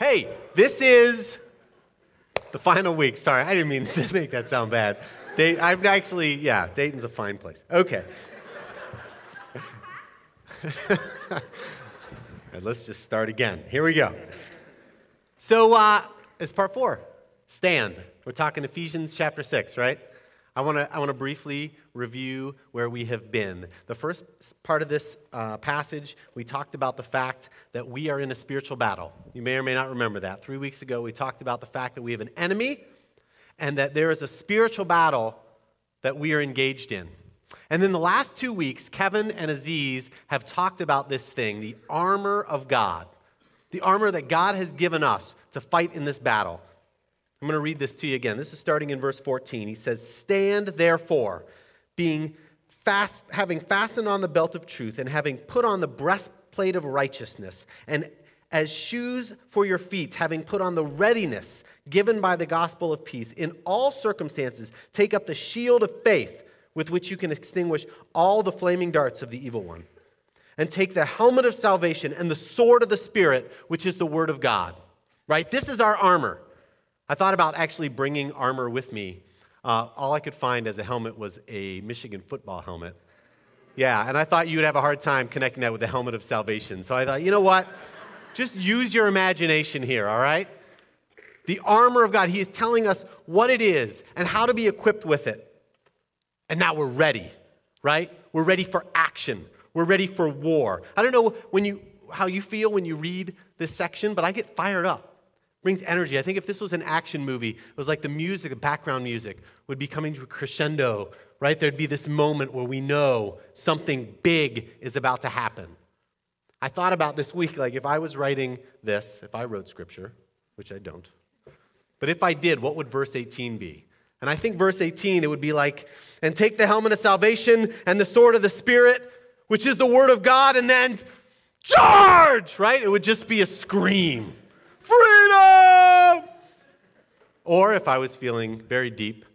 Hey, this is the final week. Sorry, I didn't mean to make that sound bad. Dayton's a fine place. Okay. All right, let's just start again. Here we go. So, it's part 4. Stand. We're talking Ephesians chapter 6, right? I want to briefly review where we have been. The first part of this passage, we talked about the fact that we are in a spiritual battle. You may or may not remember that. 3 weeks ago, we talked about the fact that we have an enemy and that there is a spiritual battle that we are engaged in. And then the last 2 weeks, Kevin and Aziz have talked about this thing, the armor of God, the armor that God has given us to fight in this battle. I'm going to read this to you again. This is starting in verse 14. He says, "Stand therefore, having fastened on the belt of truth, and having put on the breastplate of righteousness, and as shoes for your feet, having put on the readiness given by the gospel of peace. In all circumstances, take up the shield of faith, with which you can extinguish all the flaming darts of the evil one. And take the helmet of salvation and the sword of the Spirit, which is the word of God." Right? This is our armor. I thought about actually bringing armor with me. All I could find as a helmet was a Michigan football helmet. Yeah, and I thought you would have a hard time connecting that with the helmet of salvation. So I thought, you know what? Just use your imagination here, all right? The armor of God, he is telling us what it is and how to be equipped with it. And now we're ready, right? We're ready for action. We're ready for war. I don't know how you feel when you read this section, but I get fired up. Brings energy. I think if this was an action movie, it was like the music, the background music would be coming to a crescendo, right? There'd be this moment where we know something big is about to happen. I thought about this week, like if I was writing this, if I wrote scripture, which I don't, but if I did, what would verse 18 be? And I think verse 18, it would be like, "And take the helmet of salvation and the sword of the Spirit, which is the word of God, and then charge!" Right? It would just be a scream. Freedom! Or if I was feeling very deep,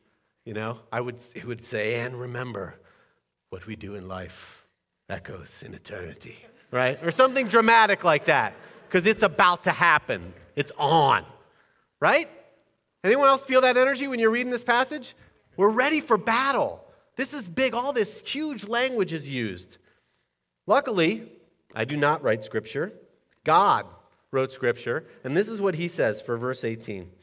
it would say, "And remember, what we do in life echoes in eternity." Right? Or something dramatic like that, because it's about to happen. It's on. Right? Anyone else feel that energy when you're reading this passage? We're ready for battle. This is big. All this huge language is used. Luckily, I do not write scripture. God wrote scripture, and this is what he says for verse 18. He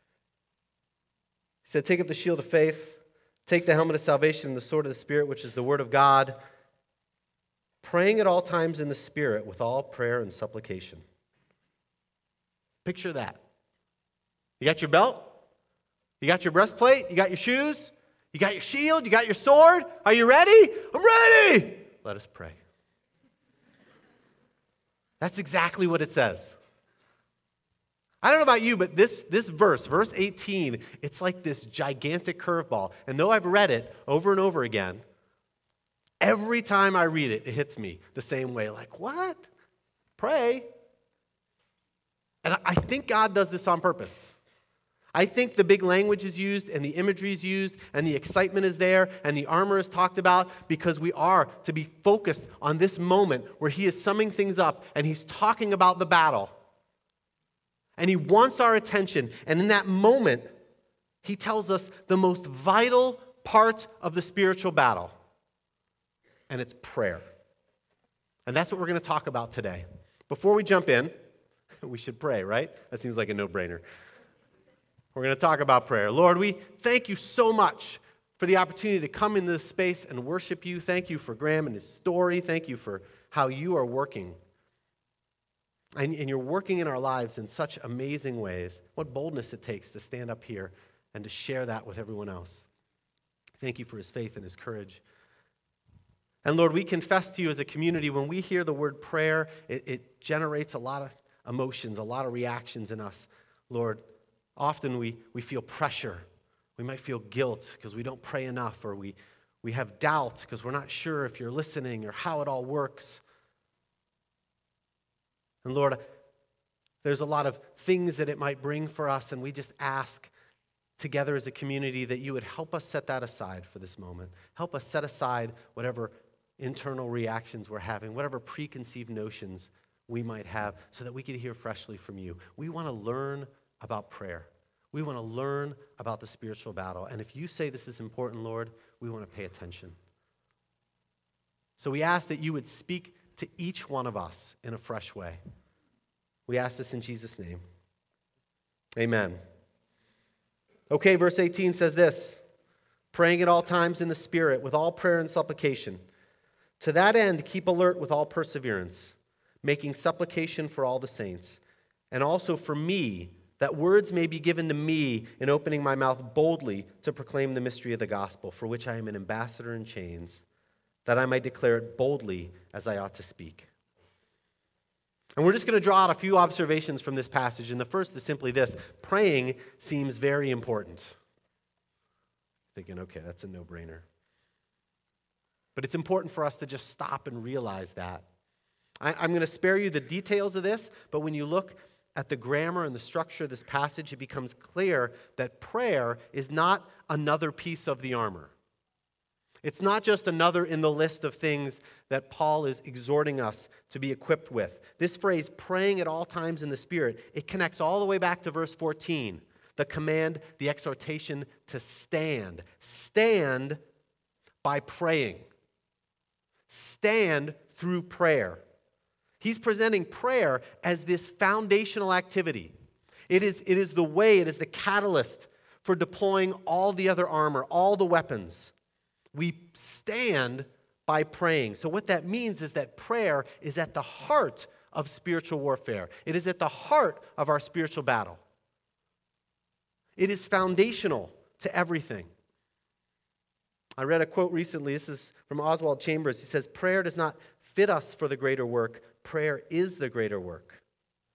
said, "Take up the shield of faith, take the helmet of salvation and the sword of the Spirit, which is the word of God, praying at all times in the Spirit with all prayer and supplication." Picture that. You got your belt? You got your breastplate? You got your shoes? You got your shield? You got your sword? Are you ready? I'm ready! Let us pray. That's exactly what it says. I don't know about you, but this verse 18, it's like this gigantic curveball. And though I've read it over and over again, every time I read it, it hits me the same way. Like, what? Pray? And I think God does this on purpose. I think the big language is used and the imagery is used and the excitement is there and the armor is talked about because we are to be focused on this moment where he is summing things up and he's talking about the battle. And he wants our attention. And in that moment, he tells us the most vital part of the spiritual battle. And it's prayer. And that's what we're going to talk about today. Before we jump in, we should pray, right? That seems like a no-brainer. We're going to talk about prayer. Lord, we thank you so much for the opportunity to come into this space and worship you. Thank you for Graham and his story. Thank you for how you are working. And you're working in our lives in such amazing ways. What boldness it takes to stand up here and to share that with everyone else. Thank you for his faith and his courage. And Lord, we confess to you as a community, when we hear the word prayer, it generates a lot of emotions, a lot of reactions in us. Lord, often we feel pressure. We might feel guilt because we don't pray enough, or we have doubt because we're not sure if you're listening or how it all works. And Lord, there's a lot of things that it might bring for us, and we just ask together as a community that you would help us set that aside for this moment. Help us set aside whatever internal reactions we're having, whatever preconceived notions we might have so that we could hear freshly from you. We want to learn about prayer. We want to learn about the spiritual battle. And if you say this is important, Lord, we want to pay attention. So we ask that you would speak to each one of us in a fresh way. We ask this in Jesus' name. Amen. Okay, verse 18 says this, praying at all times in the Spirit with all prayer and supplication. To that end, keep alert with all perseverance, making supplication for all the saints, and also for me, that words may be given to me in opening my mouth boldly to proclaim the mystery of the gospel, for which I am an ambassador in chains, that I might declare it boldly as I ought to speak. And we're just going to draw out a few observations from this passage, and the first is simply this. Praying seems very important. Thinking, okay, that's a no-brainer. But it's important for us to just stop and realize that. I'm going to spare you the details of this, but when you look at the grammar and the structure of this passage, it becomes clear that prayer is not another piece of the armor. It's not just another in the list of things that Paul is exhorting us to be equipped with. This phrase, praying at all times in the Spirit, it connects all the way back to verse 14, the command, the exhortation to stand. Stand by praying. Stand through prayer. He's presenting prayer as this foundational activity. It is the way, it is the catalyst for deploying all the other armor, all the weapons. We stand by praying. So what that means is that prayer is at the heart of spiritual warfare. It is at the heart of our spiritual battle. It is foundational to everything. I read a quote recently. This is from Oswald Chambers. He says, prayer does not fit us for the greater work. Prayer is the greater work.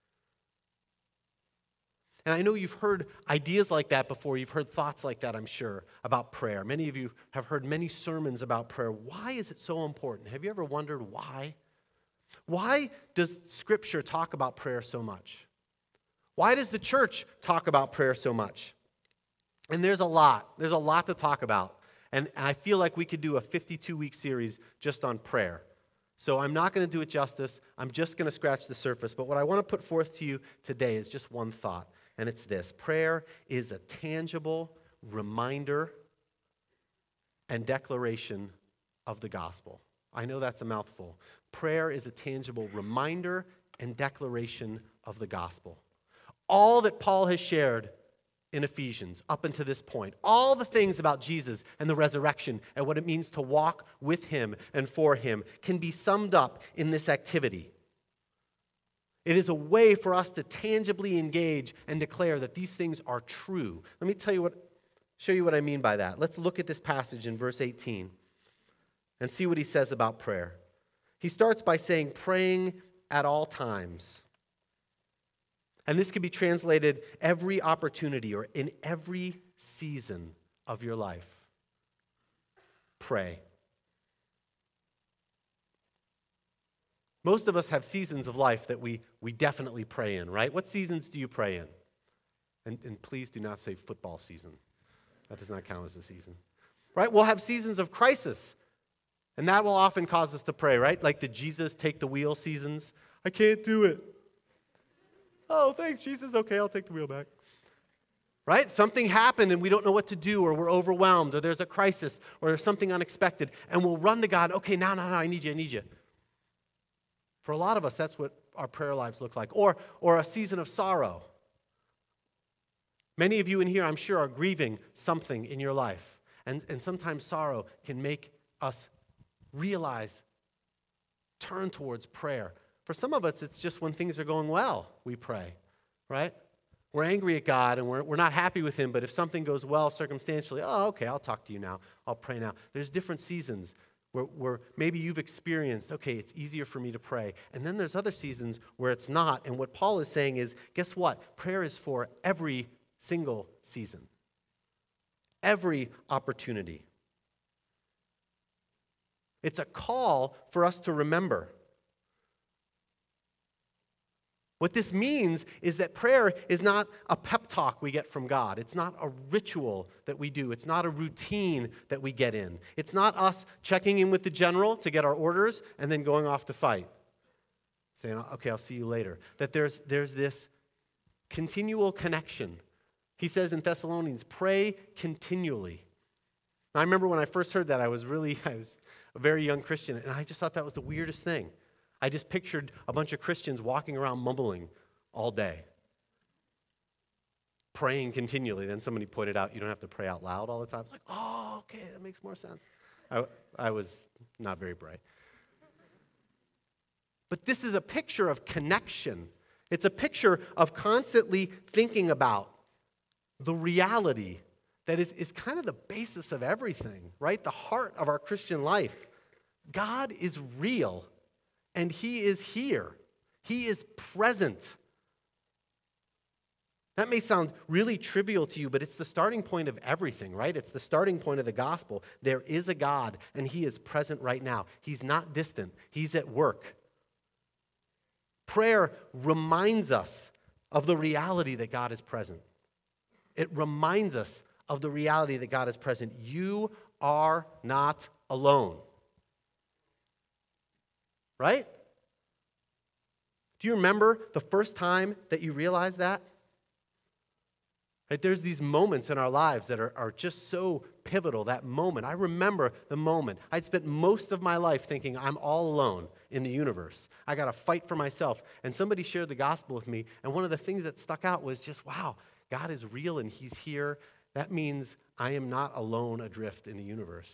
And I know you've heard ideas like that before. You've heard thoughts like that, I'm sure, about prayer. Many of you have heard many sermons about prayer. Why is it so important? Have you ever wondered why? Why does Scripture talk about prayer so much? Why does the church talk about prayer so much? And there's a lot. There's a lot to talk about. And I feel like we could do a 52-week series just on prayer. So I'm not going to do it justice. I'm just going to scratch the surface. But what I want to put forth to you today is just one thought. And it's this. Prayer is a tangible reminder and declaration of the gospel. I know that's a mouthful. Prayer is a tangible reminder and declaration of the gospel. All that Paul has shared in Ephesians up until this point, all the things about Jesus and the resurrection and what it means to walk with him and for him can be summed up in this activity. It is a way for us to tangibly engage and declare that these things are true. Let me show you what I mean by that. Let's look at this passage in verse 18 and see what he says about prayer. He starts by saying, praying at all times. And this can be translated every opportunity or in every season of your life. Pray. Most of us have seasons of life that we definitely pray in, right? What seasons do you pray in? And please do not say football season. That does not count as a season. Right? We'll have seasons of crisis. And that will often cause us to pray, right? Like the Jesus take the wheel seasons. I can't do it. Oh, thanks, Jesus. Okay, I'll take the wheel back. Right? Something happened and we don't know what to do, or we're overwhelmed, or there's a crisis, or there's something unexpected, and we'll run to God. Okay, now, I need you. For a lot of us, that's what our prayer lives look like. Or a season of sorrow. Many of you in here, I'm sure, are grieving something in your life. And sometimes sorrow can make us realize, turn towards prayer. For some of us, it's just when things are going well, we pray, right? We're angry at God and we're not happy with him, but if something goes well circumstantially, oh, okay, I'll talk to you now. I'll pray now. There's different seasons where maybe you've experienced, okay, it's easier for me to pray. And then there's other seasons where it's not. And what Paul is saying is, guess what? Prayer is for every single season, every opportunity. It's a call for us to remember. What this means is that prayer is not a pep talk we get from God. It's not a ritual that we do. It's not a routine that we get in. It's not us checking in with the general to get our orders and then going off to fight. saying, okay, I'll see you later. That there's this continual connection. He says in Thessalonians, pray continually. I remember when I first heard that, I was a very young Christian, and I just thought that was the weirdest thing. I just pictured a bunch of Christians walking around mumbling all day, praying continually. Then somebody pointed out, you don't have to pray out loud all the time. It's like, oh, okay, that makes more sense. I was not very bright. But this is a picture of connection. It's a picture of constantly thinking about the reality that is kind of the basis of everything, right? The heart of our Christian life. God is real, and He is here. He is present. That may sound really trivial to you, but it's the starting point of everything, right? It's the starting point of the gospel. There is a God, and He is present right now. He's not distant. He's at work. Prayer reminds us of the reality that God is present. It reminds us of the reality that God is present. You are not alone. Right? Do you remember the first time that you realized that? Right? There's these moments in our lives that are just so pivotal, that moment. I remember the moment. I'd spent most of my life thinking I'm all alone in the universe. I got to fight for myself. And somebody shared the gospel with me, and one of the things that stuck out was just, wow, God is real and He's here. That means I am not alone adrift in the universe.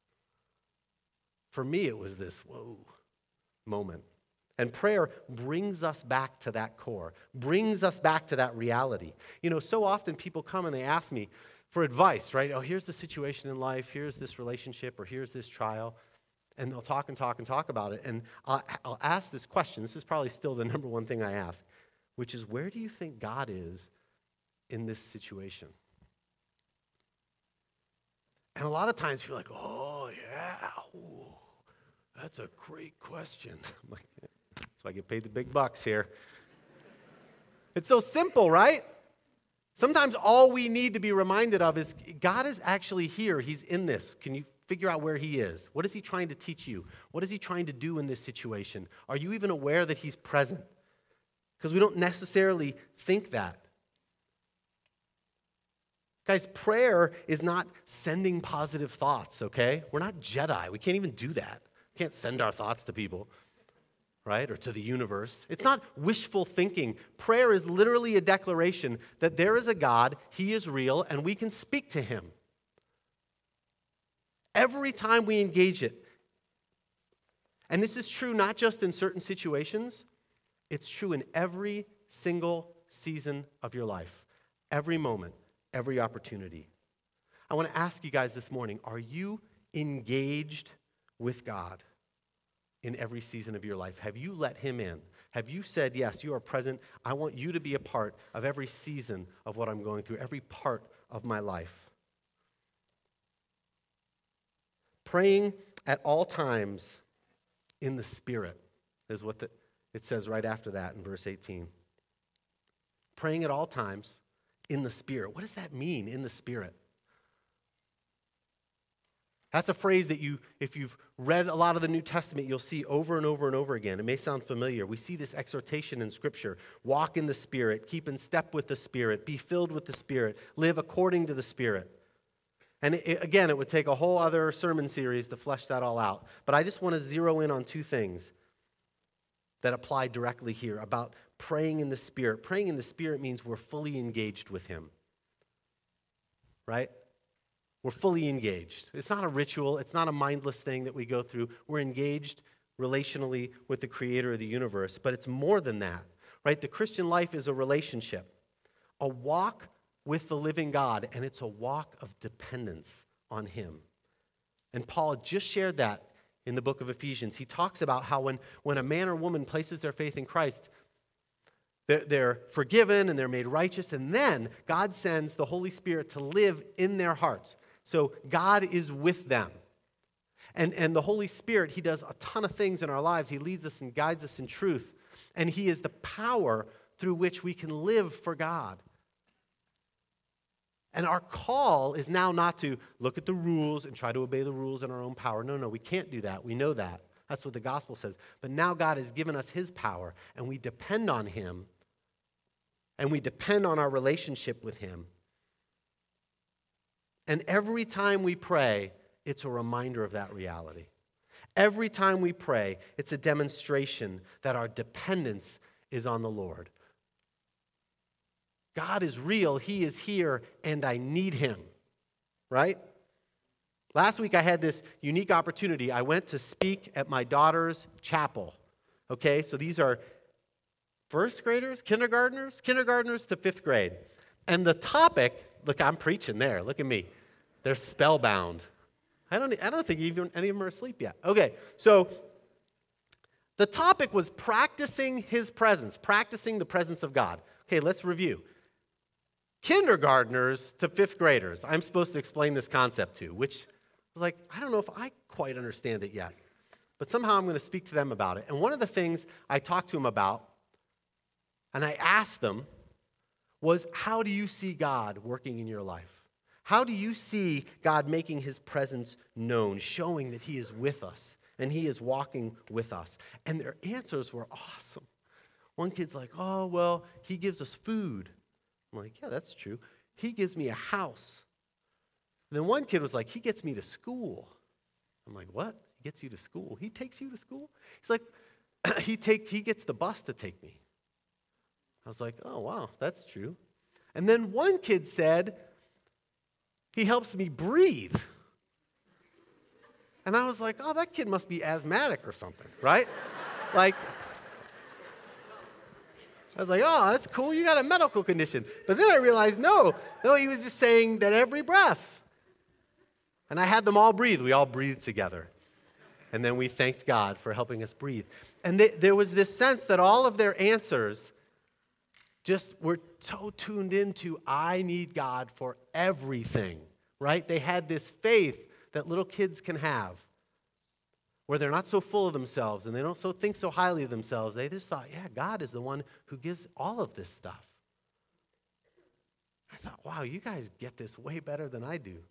For me, it was this, whoa, moment. And prayer brings us back to that core, brings us back to that reality. You know, so often people come and they ask me for advice, right? Oh, here's the situation in life, here's this relationship, or here's this trial. And they'll talk and talk and talk about it. And I'll ask this question. This is probably still the number one thing I ask, which is, where do you think God is in this situation? And a lot of times people are like, oh, yeah, ooh, that's a great question. I'm like, yeah, so I get paid the big bucks here. It's so simple, right? Sometimes all we need to be reminded of is God is actually here. He's in this. Can you figure out where He is? What is He trying to teach you? What is He trying to do in this situation? Are you even aware that He's present? Because we don't necessarily think that. Guys, prayer is not sending positive thoughts, okay? We're not Jedi. We can't even do that. We can't send our thoughts to people, right? Or to the universe. It's not wishful thinking. Prayer is literally a declaration that there is a God, He is real, and we can speak to Him. Every time we engage it. And this is true not just in certain situations, it's true in every single season of your life. Every moment. Every opportunity. I want to ask you guys this morning, are you engaged with God in every season of your life? Have you let Him in? Have you said, yes, you are present. I want you to be a part of every season of what I'm going through, every part of my life. Praying at all times in the Spirit is what it says right after that in verse 18. Praying at all times in the Spirit. What does that mean, in the Spirit? That's a phrase that if you've read a lot of the New Testament, you'll see over and over and over again. It may sound familiar. We see this exhortation in Scripture. Walk in the Spirit, keep in step with the Spirit, be filled with the Spirit, live according to the Spirit. And again, it would take a whole other sermon series to flesh that all out. But I just want to zero in on two things that apply directly here about praying in the Spirit. Praying in the Spirit means we're fully engaged with Him, right? We're fully engaged. It's not a ritual. It's not a mindless thing that we go through. We're engaged relationally with the Creator of the universe, but it's more than that, right? The Christian life is a relationship, a walk with the living God, and it's a walk of dependence on Him. And Paul just shared that in the book of Ephesians. He talks about how when a man or woman places their faith in Christ, they're forgiven and they're made righteous, and then God sends the Holy Spirit to live in their hearts. So God is with them. And the Holy Spirit, He does a ton of things in our lives. He leads us and guides us in truth. And He is the power through which we can live for God. And our call is now not to look at the rules and try to obey the rules in our own power. No, we can't do that. We know that. That's what the gospel says. But now God has given us his power, and we depend on him, and we depend on our relationship with him. And every time we pray, it's a reminder of that reality. Every time we pray, it's a demonstration that our dependence is on the Lord. God is real, he is here, and I need him, right? Last week I had this unique opportunity. I went to speak at my daughter's chapel, okay? So these are first graders, kindergartners to fifth grade. And the topic, look, I'm preaching there, look at me. They're spellbound. I don't think even any of them are asleep yet. Okay, so the topic was practicing his presence, practicing the presence of God. Okay, let's review. Kindergartners to fifth graders, I'm supposed to explain this concept to, which was like, I don't know if I quite understand it yet, but somehow I'm going to speak to them about it. And one of the things I talked to them about, and I asked them, was how do you see God working in your life? How do you see God making his presence known, showing that he is with us and he is walking with us? And their answers were awesome. One kid's like, oh, well, he gives us food. I'm like, yeah, that's true. He gives me a house. And then one kid was like, he gets me to school. I'm like, what? He gets you to school? He takes you to school? He's like, he gets the bus to take me. I was like, oh, wow, that's true. And then one kid said, he helps me breathe. And I was like, oh, that kid must be asthmatic or something, right? Like, I was like, oh, that's cool. You got a medical condition. But then I realized, no, he was just saying that every breath. And I had them all breathe. We all breathed together. And then we thanked God for helping us breathe. And there was this sense that all of their answers just were so tuned into, I need God for everything, right? They had this faith that little kids can have, where they're not so full of themselves and they don't think so highly of themselves. They just thought, yeah, God is the one who gives all of this stuff. I thought, wow, you guys get this way better than I do.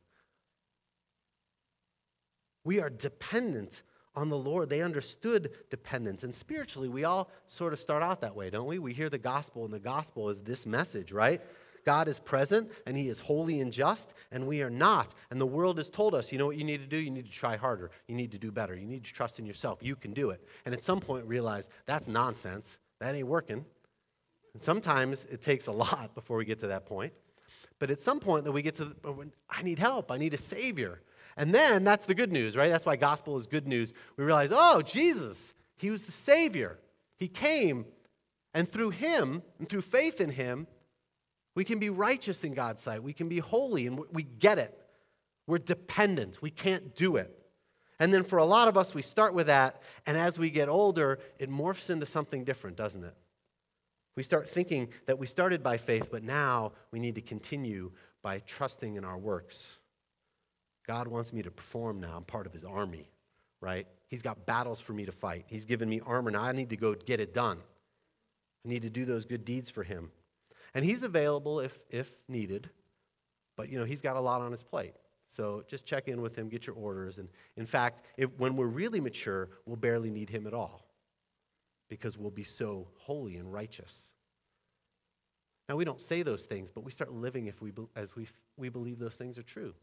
We are dependent on the Lord. They understood dependence. And spiritually, we all sort of start out that way, don't we? We hear the gospel, and the gospel is this message, right? God is present, and he is holy and just, and we are not. And the world has told us, you know what you need to do? You need to try harder. You need to do better. You need to trust in yourself. You can do it. And at some point realize that's nonsense. That ain't working. And sometimes it takes a lot before we get to that point. But at some point that we get to, I need help. I need a Savior. And then that's the good news, right? That's why gospel is good news. We realize, oh, Jesus, he was the Savior. He came, and through him, and through faith in him, we can be righteous in God's sight. We can be holy, and we get it. We're dependent. We can't do it. And then for a lot of us, we start with that, and as we get older, it morphs into something different, doesn't it? We start thinking that we started by faith, but now we need to continue by trusting in our works. God wants me to perform now. I'm part of his army, right? He's got battles for me to fight. He's given me armor. Now I need to go get it done. I need to do those good deeds for him. And he's available if needed, but he's got a lot on his plate. So just check in with him, get your orders. And in fact, when we're really mature, we'll barely need him at all because we'll be so holy and righteous. Now, we don't say those things, but we start living as we believe those things are true.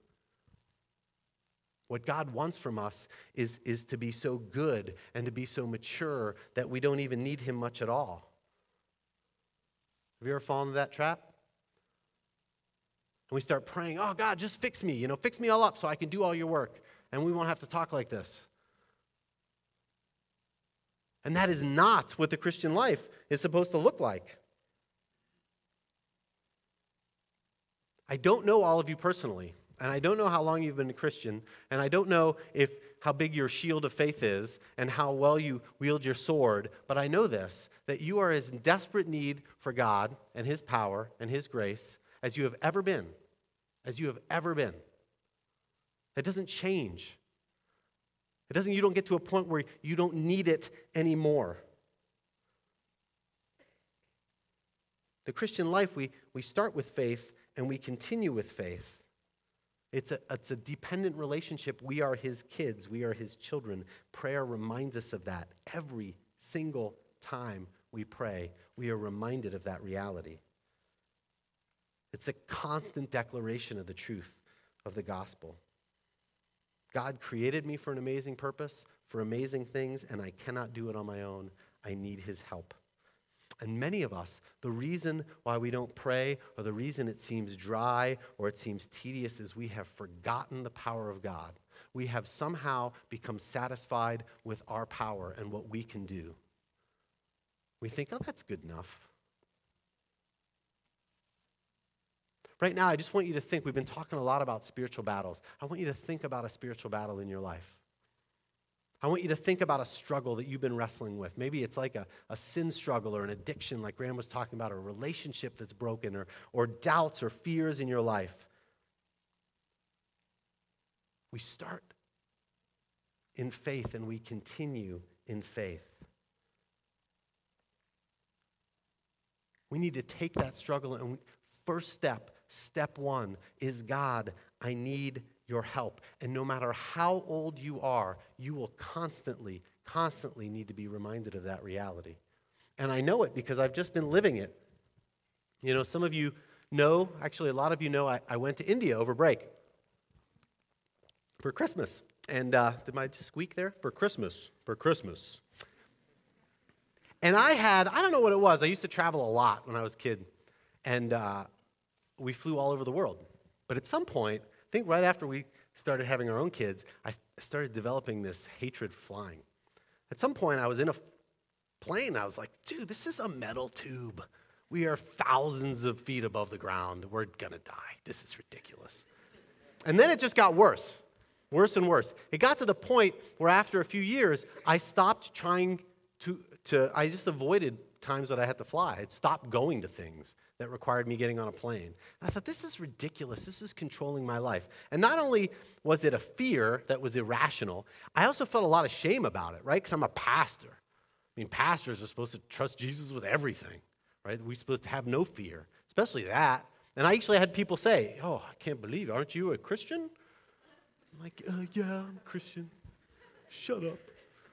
What God wants from us is to be so good and to be so mature that we don't even need him much at all. Have you ever fallen into that trap? And we start praying, oh, God, just fix me. Fix me all up so I can do all your work. And we won't have to talk like this. And that is not what the Christian life is supposed to look like. I don't know all of you personally. And I don't know how long you've been a Christian, and I don't know how big your shield of faith is and how well you wield your sword, but I know this, that you are as in desperate need for God and his power and his grace as you have ever been. As you have ever been. It doesn't change. You don't get to a point where you don't need it anymore. The Christian life, we start with faith and we continue with faith. It's a dependent relationship. We are his kids. We are his children. Prayer reminds us of that. Every single time we pray, we are reminded of that reality. It's a constant declaration of the truth of the gospel. God created me for an amazing purpose, for amazing things, and I cannot do it on my own. I need his help. And many of us, the reason why we don't pray, or the reason it seems dry or it seems tedious, is we have forgotten the power of God. We have somehow become satisfied with our power and what we can do. We think, oh, that's good enough. Right now, I just want you to think, we've been talking a lot about spiritual battles. I want you to think about a spiritual battle in your life. I want you to think about a struggle that you've been wrestling with. Maybe it's like a sin struggle or an addiction like Graham was talking about, or a relationship that's broken, or doubts or fears in your life. We start in faith and we continue in faith. We need to take that struggle, and first step one is, God, I need your help. And no matter how old you are, you will constantly need to be reminded of that reality. And I know it because I've just been living it. You know, some of you know, actually a lot of you know, I went to India over break for Christmas. And did I just squeak there? For Christmas. And I don't know what it was. I used to travel a lot when I was a kid. And we flew all over the world. But at some point, I think right after we started having our own kids, I started developing this hatred for flying. At some point, I was in a plane. I was like, dude, this is a metal tube. We are thousands of feet above the ground. We're going to die. This is ridiculous. And then it just got worse and worse. It got to the point where after a few years, I stopped trying I just avoided times that I had to fly. I'd stopped going to things that required me getting on a plane. And I thought, this is ridiculous. This is controlling my life. And not only was it a fear that was irrational, I also felt a lot of shame about it, right? Because I'm a pastor. I mean, pastors are supposed to trust Jesus with everything, right? We're supposed to have no fear, especially that. And I actually had people say, oh, I can't believe it. Aren't you a Christian? I'm like, yeah, I'm a Christian. Shut up.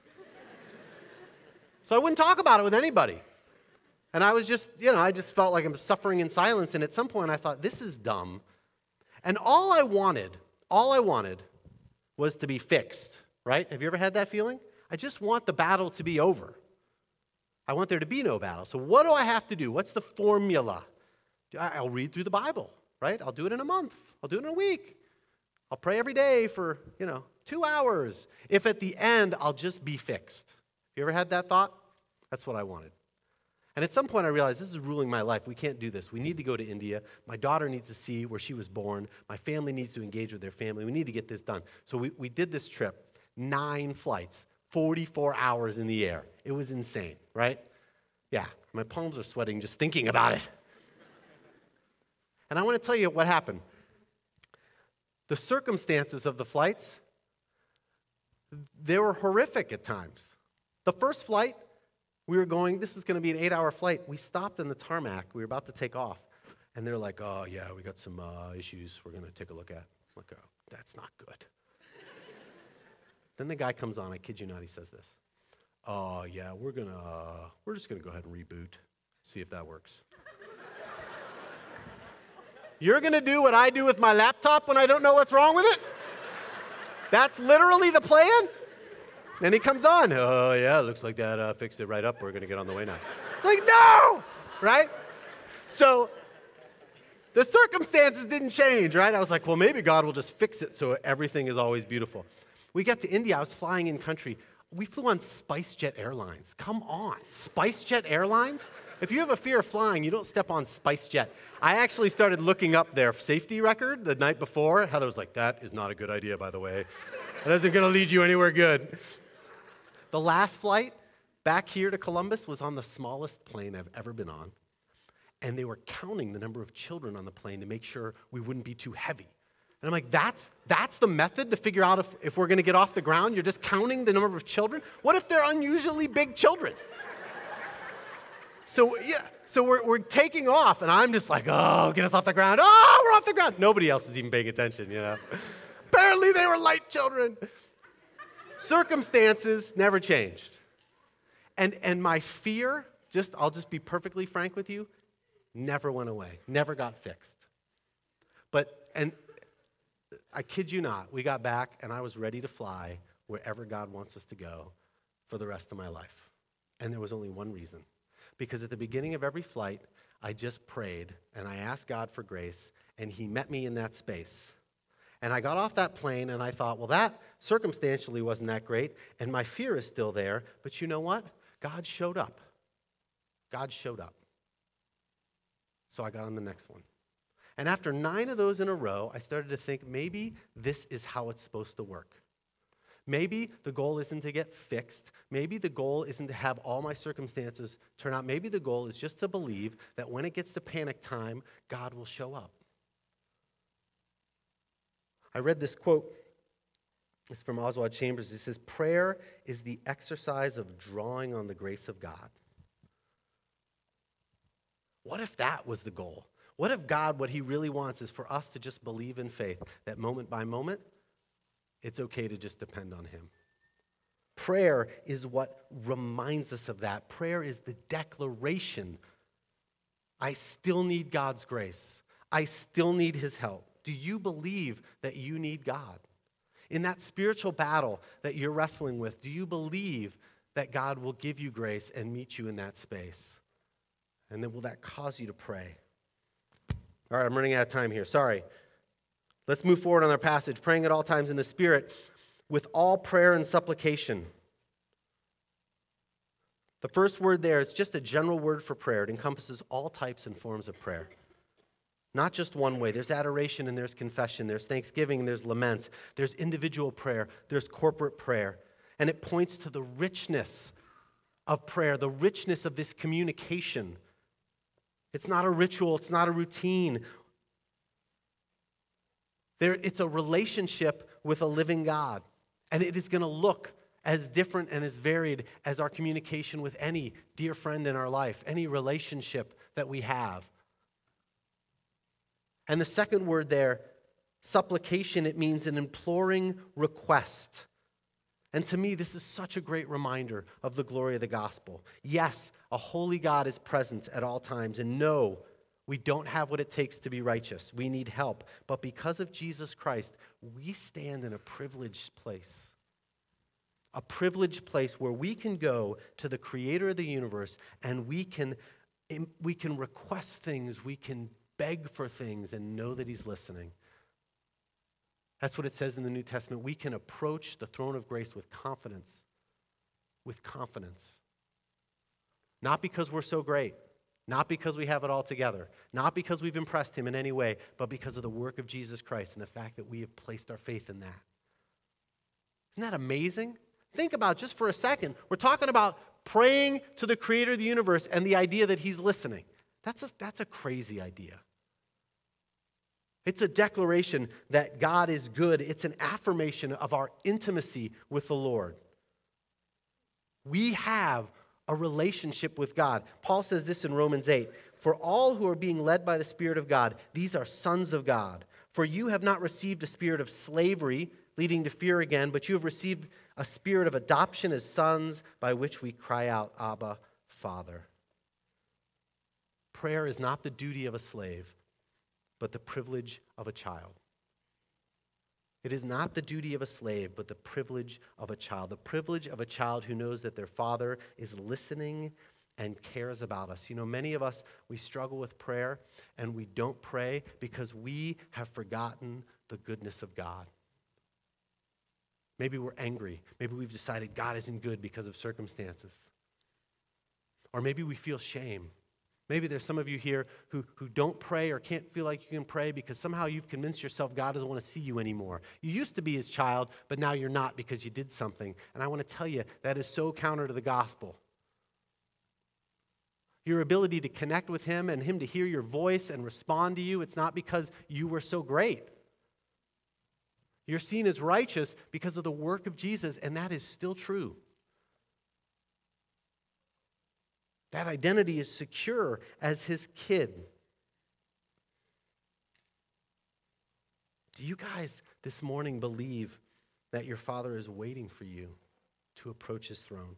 So I wouldn't talk about it with anybody. And I was just, I just felt like I'm suffering in silence. And at some point I thought, this is dumb. And all I wanted was to be fixed, right? Have you ever had that feeling? I just want the battle to be over. I want there to be no battle. So what do I have to do? What's the formula? I'll read through the Bible, right? I'll do it in a month. I'll do it in a week. I'll pray every day for, 2 hours. If at the end I'll just be fixed. You ever had that thought? That's what I wanted. And at some point I realized this is ruling my life. We can't do this. We need to go to India. My daughter needs to see where she was born. My family needs to engage with their family. We need to get this done. So we did this trip, 9 flights, 44 hours in the air. It was insane, right? Yeah, my palms are sweating just thinking about it. And I want to tell you what happened. The circumstances of the flights, they were horrific at times. The first flight, we were going, this is going to be an 8-hour flight. We stopped in the tarmac. We were about to take off. And they're like, oh, yeah, we got some issues we're going to take a look at. I'm like, oh, that's not good. Then the guy comes on, I kid you not, he says this. Oh, yeah, we're just going to go ahead and reboot, see if that works. You're going to do what I do with my laptop when I don't know what's wrong with it? That's literally the plan? Then he comes on. Oh, yeah, looks like that fixed it right up. We're going to get on the way now. It's like, no! Right? So the circumstances didn't change, right? I was like, well, maybe God will just fix it so everything is always beautiful. We got to India. I was flying in country. We flew on SpiceJet Airlines. Come on. SpiceJet Airlines? If you have a fear of flying, you don't step on SpiceJet. I actually started looking up their safety record the night before. Heather was like, that is not a good idea, by the way. That isn't going to lead you anywhere good. The last flight back here to Columbus was on the smallest plane I've ever been on. And they were counting the number of children on the plane to make sure we wouldn't be too heavy. And I'm like, that's the method to figure out if we're going to get off the ground? You're just counting the number of children? What if they're unusually big children? So we're taking off, and I'm just like, oh, get us off the ground. Oh, we're off the ground. Nobody else is even paying attention, Apparently they were light children. Circumstances never changed. And my fear, I'll just be perfectly frank with you, never went away, never got fixed. And I kid you not, we got back, and I was ready to fly wherever God wants us to go for the rest of my life. And there was only one reason. Because at the beginning of every flight, I just prayed, and I asked God for grace, and he met me in that space. And I got off that plane, and I thought, well, that circumstantially wasn't that great, and my fear is still there, but you know what? God showed up. God showed up. So I got on the next one. And after 9 of those in a row, I started to think, maybe this is how it's supposed to work. Maybe the goal isn't to get fixed. Maybe the goal isn't to have all my circumstances turn out. Maybe the goal is just to believe that when it gets to panic time, God will show up. I read this quote. It's from Oswald Chambers. He says, prayer is the exercise of drawing on the grace of God. What if that was the goal? What if God, what he really wants is for us to just believe in faith that moment by moment, it's okay to just depend on him. Prayer is what reminds us of that. Prayer is the declaration. I still need God's grace. I still need his help. Do you believe that you need God? In that spiritual battle that you're wrestling with, do you believe that God will give you grace and meet you in that space? And then will that cause you to pray? All right, I'm running out of time here. Sorry. Let's move forward on our passage. Praying at all times in the Spirit with all prayer and supplication. The first word there is just a general word for prayer. It encompasses all types and forms of prayer. Not just one way. There's adoration and there's confession. There's thanksgiving and there's lament. There's individual prayer. There's corporate prayer. And it points to the richness of prayer, the richness of this communication. It's not a ritual. It's not a routine. It's a relationship with a living God. And it is going to look as different and as varied as our communication with any dear friend in our life, any relationship that we have. And the second word there, supplication, it means an imploring request. And to me, this is such a great reminder of the glory of the gospel. Yes, a holy God is present at all times. And no, we don't have what it takes to be righteous. We need help. But because of Jesus Christ, we stand in a privileged place. A privileged place where we can go to the creator of the universe and we can request things, we can beg for things and know that he's listening. That's what it says in the New Testament. We can approach the throne of grace with confidence. With confidence. Not because we're so great. Not because we have it all together. Not because we've impressed him in any way, but because of the work of Jesus Christ and the fact that we have placed our faith in that. Isn't that amazing? Think about it just for a second. We're talking about praying to the creator of the universe and the idea that he's listening. That's a crazy idea. It's a declaration that God is good. It's an affirmation of our intimacy with the Lord. We have a relationship with God. Paul says this in Romans 8, "For all who are being led by the Spirit of God, these are sons of God. For you have not received a spirit of slavery, leading to fear again, but you have received a spirit of adoption as sons, by which we cry out, Abba, Father." Prayer is not the duty of a slave, but the privilege of a child. It is not the duty of a slave, but the privilege of a child. The privilege of a child who knows that their father is listening and cares about us. You know, many of us, we struggle with prayer, and we don't pray because we have forgotten the goodness of God. Maybe we're angry. Maybe we've decided God isn't good because of circumstances. Or maybe we feel shame. Maybe there's some of you here who don't pray or can't feel like you can pray because somehow you've convinced yourself God doesn't want to see you anymore. You used to be his child, but now you're not because you did something. And I want to tell you, that is so counter to the gospel. Your ability to connect with him and him to hear your voice and respond to you, it's not because you were so great. You're seen as righteous because of the work of Jesus, and that is still true. That identity is secure as his kid. Do you guys this morning believe that your Father is waiting for you to approach his throne?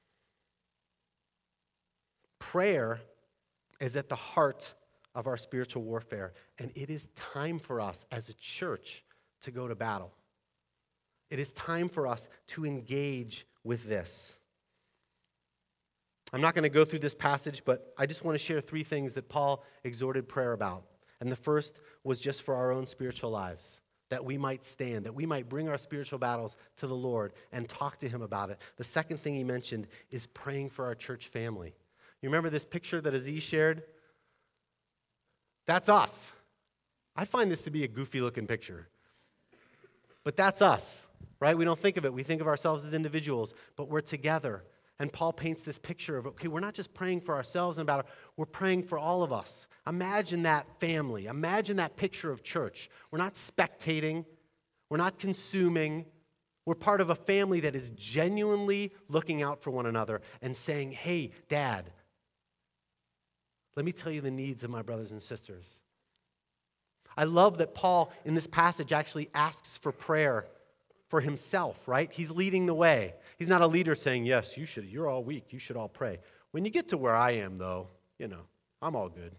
Prayer is at the heart of our spiritual warfare, and it is time for us as a church to go to battle. It is time for us to engage with this. I'm not going to go through this passage, but I just want to share 3 things that Paul exhorted prayer about. And the first was just for our own spiritual lives, that we might stand, that we might bring our spiritual battles to the Lord and talk to him about it. The second thing he mentioned is praying for our church family. You remember this picture that Aziz shared? That's us. I find this to be a goofy-looking picture. But that's us, right? We don't think of it. We think of ourselves as individuals, but we're together. And Paul paints this picture of, okay, we're not just praying for ourselves and about it, we're praying for all of us. Imagine that family. Imagine that picture of church. We're not spectating. We're not consuming. We're part of a family that is genuinely looking out for one another and saying, hey, Dad, let me tell you the needs of my brothers and sisters. I love that Paul, in this passage, actually asks for prayer for himself, right? He's leading the way. He's not a leader saying, yes, you're all weak, you should all pray. When you get to where I am, though, I'm all good.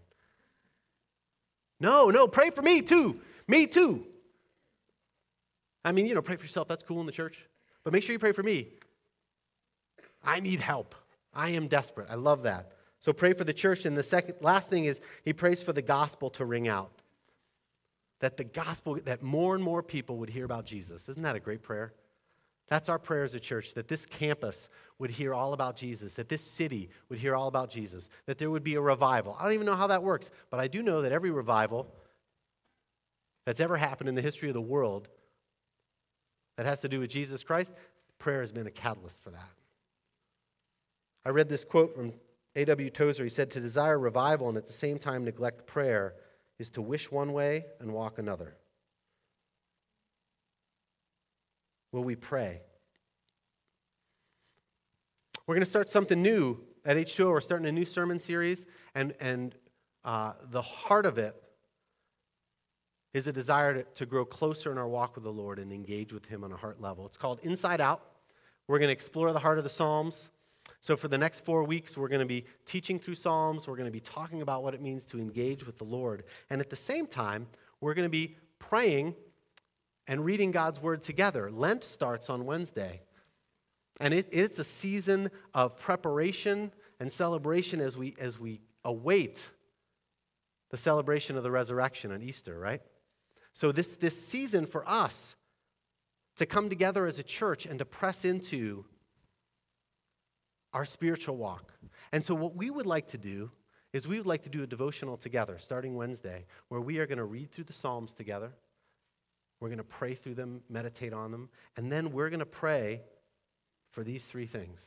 No, pray for me too. Me too. I mean, pray for yourself, that's cool in the church. But make sure you pray for me. I need help. I am desperate. I love that. So pray for the church. And the last thing is he prays for the gospel to ring out. That more and more people would hear about Jesus. Isn't that a great prayer? That's our prayer as a church, that this campus would hear all about Jesus, that this city would hear all about Jesus, that there would be a revival. I don't even know how that works, but I do know that every revival that's ever happened in the history of the world that has to do with Jesus Christ, prayer has been a catalyst for that. I read this quote from A.W. Tozer. He said, to desire revival and at the same time neglect prayer is to wish one way and walk another. Will we pray? We're going to start something new at H2O. We're starting a new sermon series, and the heart of it is a desire to grow closer in our walk with the Lord and engage with him on a heart level. It's called Inside Out. We're going to explore the heart of the Psalms. So for the next 4 weeks, we're going to be teaching through Psalms. We're going to be talking about what it means to engage with the Lord. And at the same time, we're going to be praying and reading God's Word together. Lent starts on Wednesday. And it's a season of preparation and celebration as we await the celebration of the resurrection on Easter, right? So this season for us to come together as a church and to press into our spiritual walk. And so what we would like to do is we would like to do a devotional together starting Wednesday where we are going to read through the Psalms together. We're going to pray through them, meditate on them, and then we're going to pray for these 3 things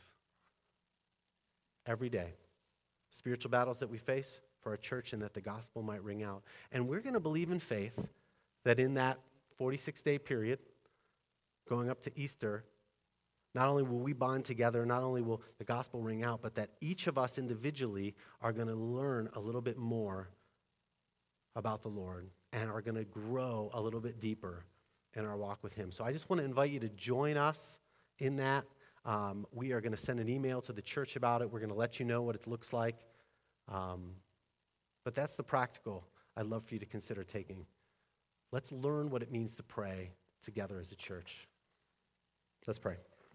every day. Spiritual battles that we face for our church and that the gospel might ring out. And we're going to believe in faith that in that 46-day period going up to Easter, not only will we bond together, not only will the gospel ring out, but that each of us individually are going to learn a little bit more about the Lord and are going to grow a little bit deeper in our walk with him. So I just want to invite you to join us in that. We are going to send an email to the church about it. We're going to let you know what it looks like. But that's the practical I'd love for you to consider taking. Let's learn what it means to pray together as a church. Let's pray.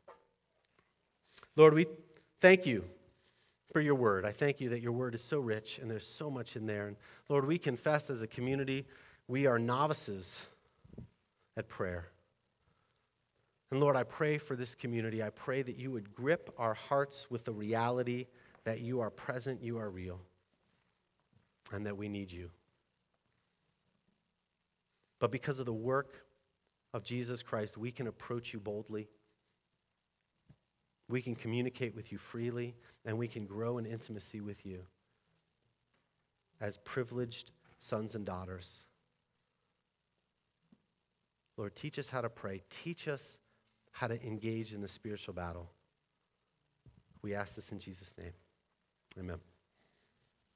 Lord, we thank you for your word. I thank you that your word is so rich and there's so much in there. And Lord, we confess as a community we are novices at prayer. And Lord, I pray for this community. I pray that you would grip our hearts with the reality that you are present, you are real, and that we need you. But because of the work of Jesus Christ, we can approach you boldly. We can communicate with you freely, and we can grow in intimacy with you as privileged sons and daughters. Lord, teach us how to pray. Teach us how to engage in the spiritual battle. We ask this in Jesus' name. Amen.